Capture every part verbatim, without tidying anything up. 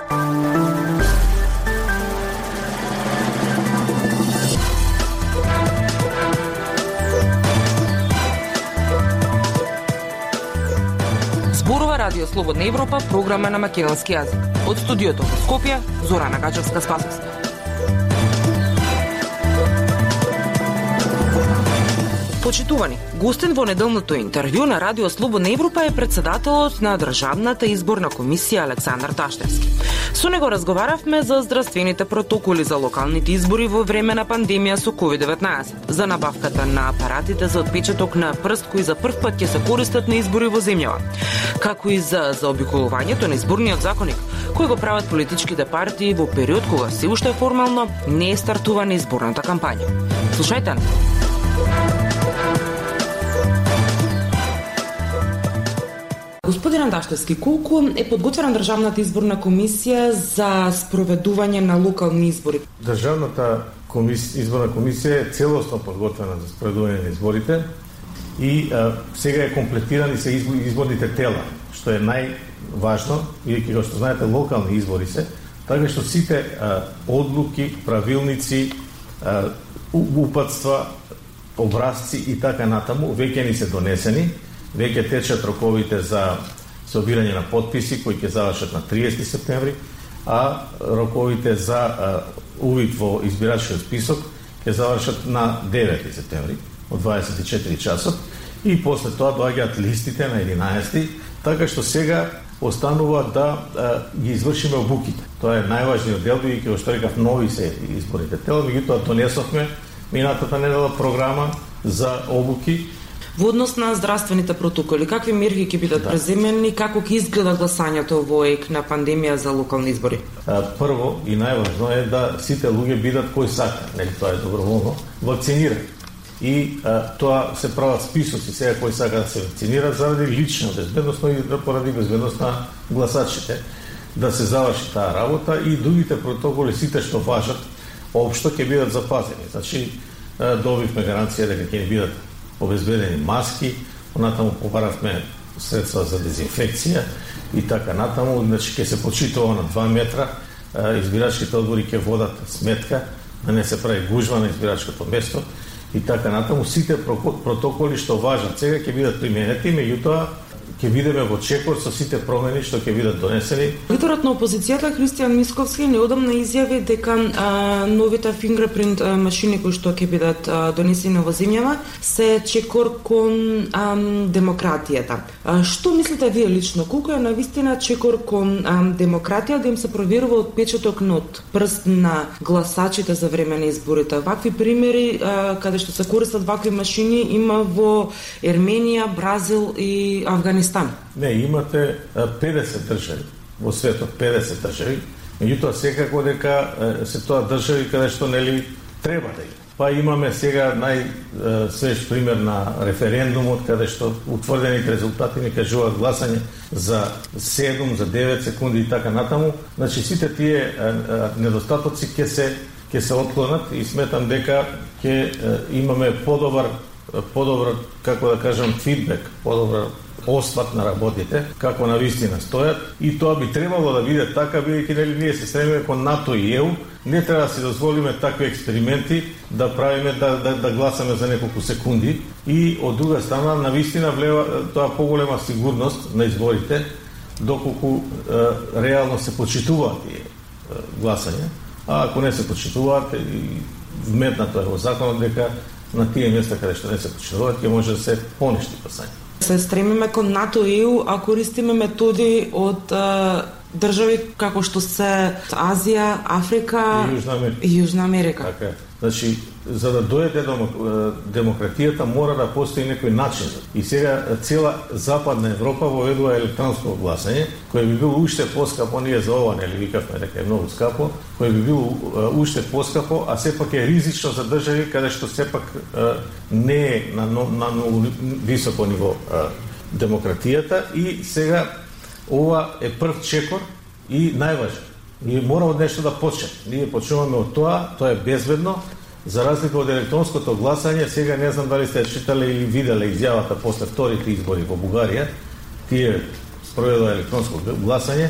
Зборува Радио Слободна Европа, програма на македонски јазик. Од студиото во Скопје, Зорана Гачевска-Спасовска. Почитувани, гостен во неделното интервју на Радио Слободна Европа е председателот на Државната изборна комисија Александар Таштевски. Со него разговаравме за здравствените протоколи за локалните избори во време на пандемија со ковид деветнаесет, за набавката на апаратите за отпечаток на прст кои за прв пат ќе се користат на избори во земјава, како и за заобиколувањето на изборниот законник, кој го прават политичките партии во период кога се уште формално не е стартувана изборната кампања. Слушајте. Господин Таштевски, колку е подготвена Државната изборна комисија за спроведување на локални избори? Државната комисија, изборна комисија е целосно подготвена за спроведување на изборите и а, сега е комплетирани се изборните тела, што е најважно, бидејќи како што знаете локални избори се, така што сите а, одлуки, правилници, а, упатства, образци и така натаму веќе ни се донесени. Веќе течат роковите за собирање на потписи кои ќе завршат на триесети септември, а роковите за а, увид во избирачкиот список ќе завршат на девети септември од дваесет и четири часот и после тоа доаѓаат листите на единаесети, така што сега останува да а, ги извршиме обуките. Тоа е најважниот дел, бидејќи што рекав нови се изборите тела, меѓутоа донесовме минатата недела програма за обуки. Во однос на здравствените протоколи, какви мерки ќе бидат да. преземени, како ќе изгледа гласањето во ек на пандемија за локални избори? Прво и најважно е да сите луѓе бидат кои сака, нели тоа е доброволно, вакцинирани. И а, тоа се прават списоци сега кои сака да се вакцинират заради лична безбедност и поради безбедност на гласачите, да се заврши таа работа и другите протоколи сите што важат општо ќе бидат запазени. Значи добивме гаранција дека ќе бидат обезбедени маски, онатаму побаравме средства за дезинфекција и така натаму, значи ќе се почитува на два метра, избирачките одбори ќе водат сметка, да не се прави гужва на избирачкото место и така натаму. Сите протоколи што важат сега ќе бидат применети, меѓутоа ќе бидеме во чекор со сите промени што ќе бидат донесени. Лидерот на опозицијата Христијан Мисковски неодамна изјави дека а, новите фингерпринт а, машини кои што ќе бидат а, донесени во земјава се чекор кон а, демократијата. А, што мислите вие лично? Колку е навистина чекор кон а, демократија да им се проверува отпечаток на прст на гласачите за време на изборите? Вакви примери а, каде што се користат вакви машини има во Ерменија, Бразил и Авганистан. Не, имате педесет држави во светот, педесет држави. Меѓутоа секако дека се тоа држави каде што нели треба да има. Па имаме сега најсвеж пример на референдумот каде што утврдените резултати ни кажуваат гласање за седум, за девет секунди и така натаму. Значи сите тие недостатоци ќе се ќе се отклонат и сметам дека ќе имаме подобар подобар како да кажам фидбек, подобар осват на работите, како на вистина стојат и тоа би требало да биде така, бидејќи нели ние се стремиме кон НАТО и ЕУ, не треба да си дозволиме такви експерименти да правиме да, да, да гласаме за неколку секунди и од друга страна на вистина влева тоа поголема сигурност на изборите доколку е, реално се почитуваат тие гласања, а ако не се почитуваат и вметнато е во законот дека на тие места каде што не се почитуваат ќе може да се поништи гласање. Се стремиме кон НАТО и ЕУ, а користиме методи од а, држави како што се Азија, Африка и Јужна Америка. И Јужна Америка. Така. Значи, за да дојде демократијата мора да постои некој начин. И сега цела Западна Европа воведува електронско гласање, кој би било уште поскапо, ние за ова нели викавме дека е многу скапо, кој би било уште поскапо, а сепак е ризично за држави каде што сепак не е на, на многу високо ниво демократијата и сега ова е прв чекор и најважен. Ние мора од нешто да почнеме. Ние почнуваме од тоа, тоа е безбедно, за разлика од електронското гласање. Сега не знам дали сте читале или виделе изјавата после вторите избори во Бугарија, тие спроведува електронско гласање.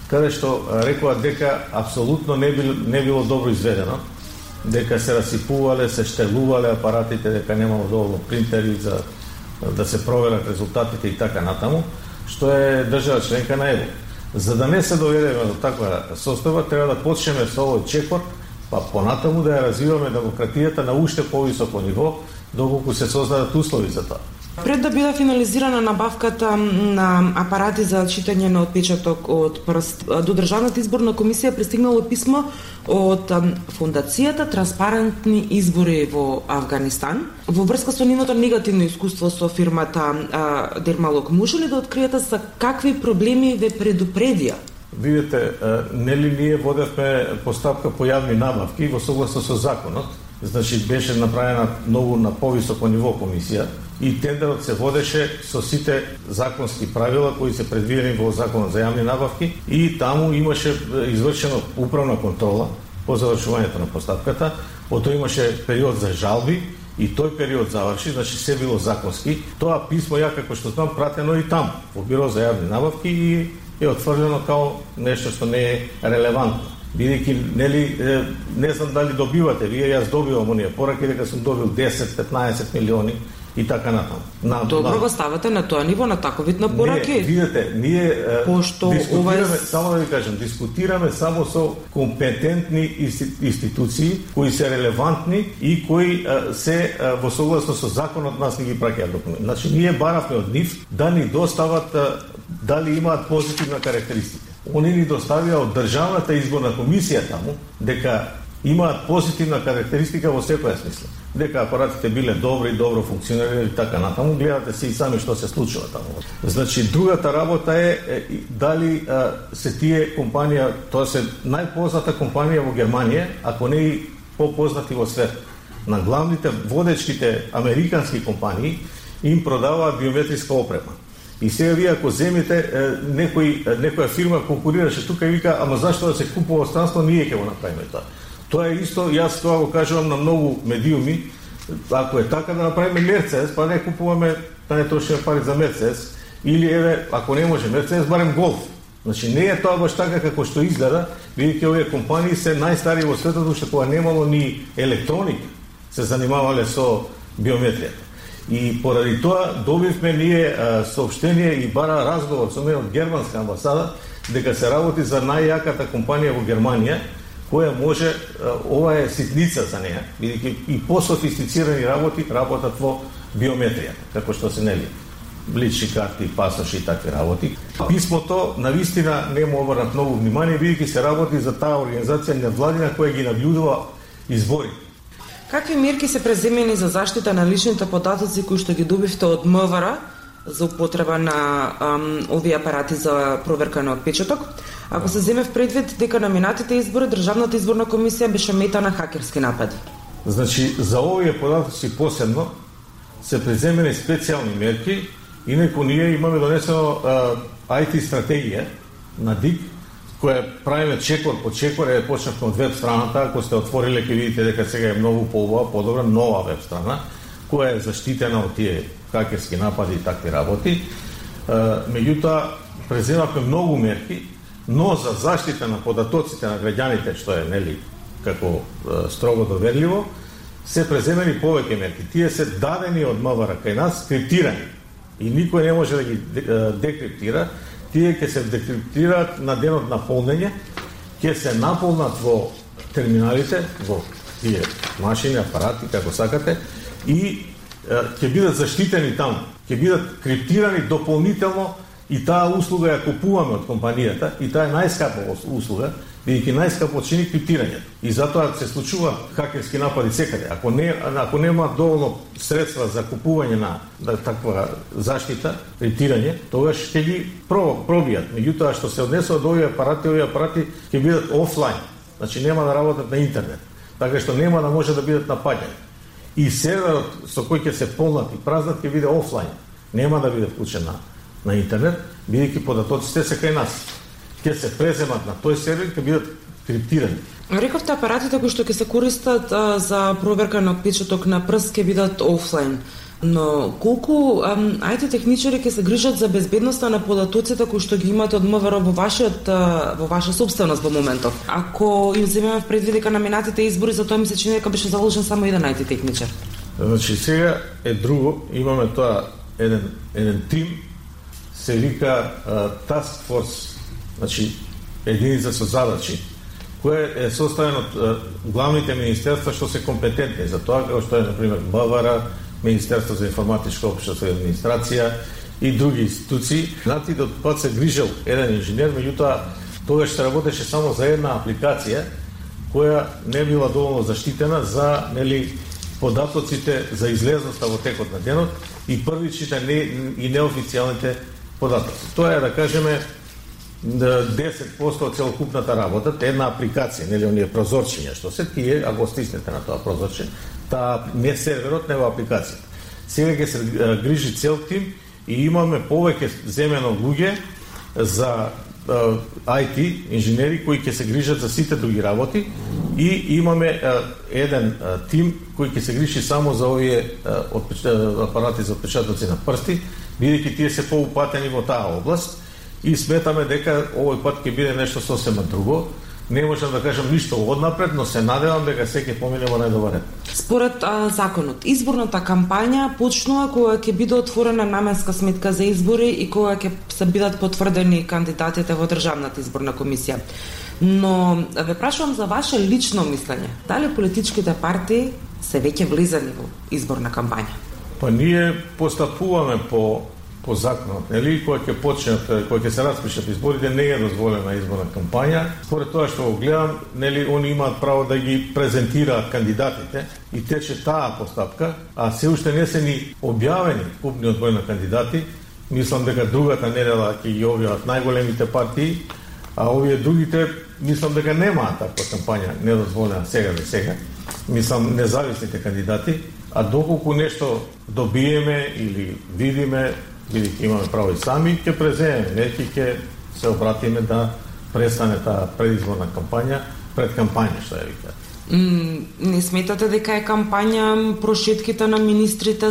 каде што рекоа дека апсолутно не било, не било добро изведено, дека се расипувале, се штелувале апаратите, дека немало доволно принтери за да се проверат резултатите и така натаму, што е држава членка на ЕВО. За да не се доведеме до таква состојба, треба да почнеме со овој чекор, па понатаму да ја развиваме демократијата на уште повисоко ниво, доколку се создадат услови за тоа. Пред да биде финализирана набавката на апарати за читање на отпечаток од прст, до Државната изборна комисија пристигнало писмо од Фондацијата Транспарентни избори во Авганистан во врска со нивното негативно искуство со фирмата Дермалог. Може ли да откриете за какви проблеми ве предупредија? Видете, нели ние водевме постапка по јавни набавки во согласно со законот, значи беше направена многу на повисоко ниво комисија и тендерот се водеше со сите законски правила кои се предвидени во Законот за јавни набавки и таму имаше извршено управна контрола по завршувањето на постапката, потоа имаше период за жалби и тој период заврши, значи се било законски. Тоа писмо ја како што знам пратено и таму во Бюро за јавни набавки и е отфрлено као нешто што не е релевантно. Бидејќи, нели, не знам дали добивате, вие јас добивам оние пораки дека сум добил десет петнаесет милиони и така натаму. На, Добро на... го ставате на тоа ниво, на таков вид на пораки? Не, видите, ние Пошто дискутираме, ова... само да ви кажем, дискутираме само со компетентни институции кои се релевантни и кои а, се а, во согласно со законот нас не ги праќаат документи. Значи, ние баравме од нив да ни достават а, дали имаат позитивна карактеристика. Они ни доставија од Државната изборна комисија таму дека имаат позитивна карактеристика во секоја смисла. Дека апаратите биле добри, добро функционирали и така натаму. Гледате се и сами што се случува таму. Значи, другата работа е, е дали а, се тие компанија, тоа се најпозната компанија во Германија, ако не и попознати во свет. На главните водечките американски компании им продаваат биометриска опрема. И сега вие ако земете некој некоја фирма конкурираше тука и вика, ама зашто да се купува странство, ние ќе го направиме тоа. Тоа е исто, јас тоа го кажувам на многу медиуми, ако е така да направиме Мерцедес, па не купуваме, да не трошиме пари за Мерцедес, или еве, ако не може Мерцедес, барем Голф. Значи не е тоа баш така како што изгледа, бидејќи овие компании се најстари во светот, уште кога немало ни електроника, се занимавале со биометријата. И поради тоа добивме ние а, сообщение и бара разговор со мене од германска амбасада дека се работи за најјаката компанија во Германија која може, а, ова е ситница за неја, бидејќи и пософистицирани работи работат во биометријата, како што се нели лични карти, пасоши и такви работи. Писмото навистина не му обрнат многу внимание, бидејќи се работи за таа организација невладина која ги наблюдува изборите. Какви мерки се преземени за заштита на личните податоци кои што ги добивте од МВР за употреба на ам, овие апарати за проверка на отпечаток? Ако се земе в предвид дека на минатите избори Државната изборна комисија беше мета на хакерски напади. Значи, за овие податоци посебно се преземени специјални мерки, инаку ние имаме донесено ай ти стратегија на ДИК, која правиме чекор по чекор, е почнавме од веб страната, ако сте отвориле ќе видите дека сега е многу поубава, подобра нова веб страна, која е заштитена од тие хакерски напади и такви работи. Меѓутоа, преземавме многу мерки, но за заштита на податоците на граѓаните, што е нели како строго доверливо, се преземени повеќе мерки. Тие се дадени од МВР кај нас, криптирани. И никој не може да ги декриптира. Тие ќе се декриптираат на денот на полнење, ќе се наполнат во терминалите, во тие машини, апарати, како сакате, и ќе бидат заштитени таму, ќе бидат криптирани дополнително и таа услуга ја купуваме од компанијата и таа е најскапа услуга, бидејќи најскапо чини криптирањето. И затоа се случува хакерски напади секаде. Ако не ако нема доволно средства за купување на, на таква заштита, криптирање, тогаш ќе ги пробијат. Меѓутоа што се однесува до овие апарати, овие апарати ќе бидат офлайн. Значи нема да работат на интернет. Така што нема да може да бидат напаѓани. И серверот со кој ќе се полнат и празнат ќе биде офлайн. Нема да биде вклучен на, на интернет, бидејќи податоците се кај нас. Ќе се преземат на тој сервер, ќе бидат криптирани. Рековте апаратите кои што ќе се користат а, за проверка на отпечаток на прст ќе бидат офлайн. Но колку ам, ай ти техничари ќе се грижат за безбедноста на податоците кои што ги имате од МВР во вашиот во ваша собственост во моментов? Ако им земеме в предвид дека на минатите избори, за тоа ми се чини дека беше заложен само еден ай ти техничар. Значи сега е друго, имаме тоа еден еден тим се вика uh, Task Force, значи единица со задачи, која е составена од uh, главните министерства што се компетентни за тоа, како што е на пример МВР, Министерство за информатичко општество и администрација и други институции. Знати да кога се грижел еден инженер, меѓутоа тогаш се работеше само за една апликација која не била доволно заштитена за нели податоците за излезноста во текот на денот и првичните не, и неофицијалните податоци. Тоа е да кажеме десет проценти од целокупната работа, една апликација, нели оние прозорчиња што се тие, ако стиснете на тоа прозорче, таа не серверот, него апликацијата. Сега ќе се грижи цел тим и имаме повеќе земено луѓе за ай ти инженери кои ќе се грижат за сите други работи и имаме еден тим кој ќе се грижи само за овие апарати за отпечатоци на прсти, бидејќи тие се поупатени во таа област и сметаме дека овој пат ќе биде нешто сосема друго. Не можам да кажам ништо однапред, но се надевам дека секој помине во најдобар ред. Според а, законот, изборната кампања почнува кога ќе биде отворена наменска сметка за избори и кога ќе се бидат потврдени кандидатите во Државната изборна комисија. Но ве прашувам за ваше лично мислење. Дали политичките партии се веќе влизани во изборна кампања? Па ние постапуваме по по законот, нели, кога ќе почнат, кога ќе се распишат изборите, не е дозволена изборна кампања. Според тоа што го гледам, нели, они имаат право да ги презентираат кандидатите и тече таа постапка, а се уште не се ни објавени купниот број на кандидати. Мислам дека другата недела ќе ги објават најголемите партии, а овие другите мислам дека немаат таква кампања недозволена сега за сега. Мислам независните кандидати, а доколку нешто добиеме или видиме, бидејќи имаме право и сами, ќе преземеме, не ќе се обратиме да престане таа предизборна кампања, пред кампања, што ја вика. Mm, не сметате дека е кампања прошетките на министрите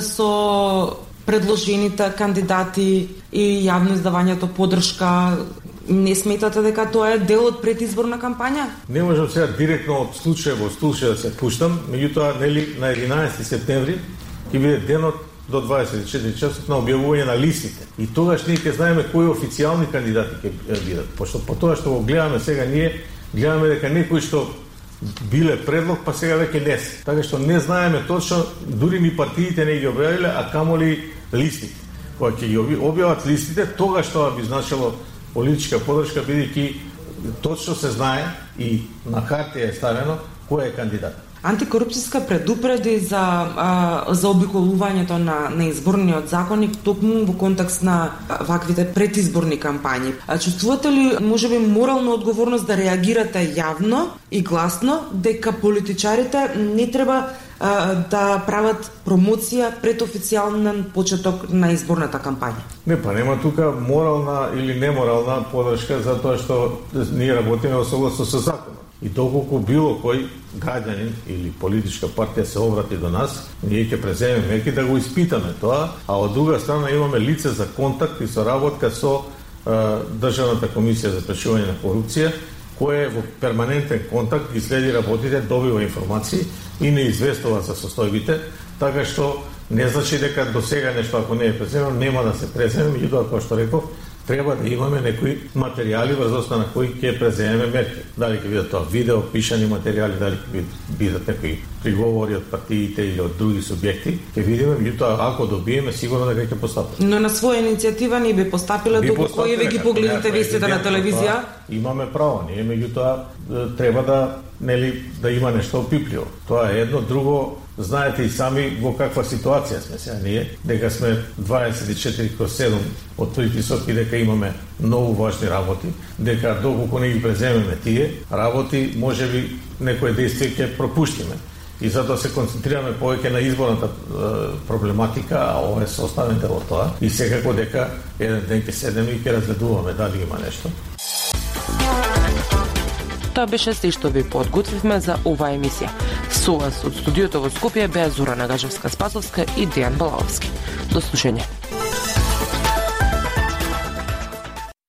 со предложените кандидати и јавно издавањето поддршка? Не сметате дека тоа е дел од предизборна кампања? Не можам сега директно од случај во случај да се пуштам, меѓутоа нели на единаесети септември ќе биде денот до дваесет и четири часот на објавување на листите. И тогаш ние ќе знаеме кои официјални кандидати ќе бидат. Пошто по тоа што го гледаме сега, ние гледаме дека некои што биле предлог, па сега веќе не се. Така што не знаеме точно, дури ни партиите не ги објавиле, а камоли листите. Кога ќе ги објават листите, тогаш тоа би значило политичка поддршка, бидејќи точно се знае и на хартија е ставено кој е кандидат. Антикорупцијска предупреди за а, за обиколувањето на на изборниот законник токму во контекст на ваквите предизборни кампањи. А чувствувате ли можеби морална одговорност да реагирате јавно и гласно дека политичарите не треба а, да прават промоција пред официјален почеток на изборната кампања? Не, па нема тука морална или неморална поддршка за тоа што ние работиме во согласно со законот. И доколку било кој граѓанин или политичка партија се обрати до нас, ние ќе преземеме мерки да го испитаме тоа, а од друга страна имаме лице за контакт и соработка со е, Државната комисија за спречување на корупција, која е во перманентен контакт, ги следи работите, добива информации и не известува за состојбите, така што не значи дека до сега нешто ако не е преземено, нема да се преземе, меѓутоа како што реков, треба да имаме некои материјали врз основа на кои ќе преземеме мерки. Дали ќе бидат тоа видео, пишани материјали, дали ќе бидат некои приговори од партиите или од други субјекти, ќе видиме, меѓутоа ако добиеме сигурно дека ќе постапиме. Но на своја иницијатива ни би постапиле доколку кој ви ги погледнете вестите на телевизија? Имаме право, ние меѓутоа треба да нели да има нешто опипливо. Тоа е едно, друго. Знаете и сами во каква ситуација сме сега ние, дека сме дваесет и четири кроз седум од притисок и дека имаме многу важни работи, дека доколку не ги преземеме тие работи, можеби некои действија ќе пропуштиме. И затоа се концентрираме повеќе на изборната е, проблематика, а ова е составен дел од тоа. И секако дека еден ден ќе седеме и ќе разгледуваме дали има нешто. Тоа беше се што ви подготвивме за оваа емисија. Со вас од студиото во Скопје беа Зора Нагажевска-Спасовска и Дејан Балаовски. До слушање.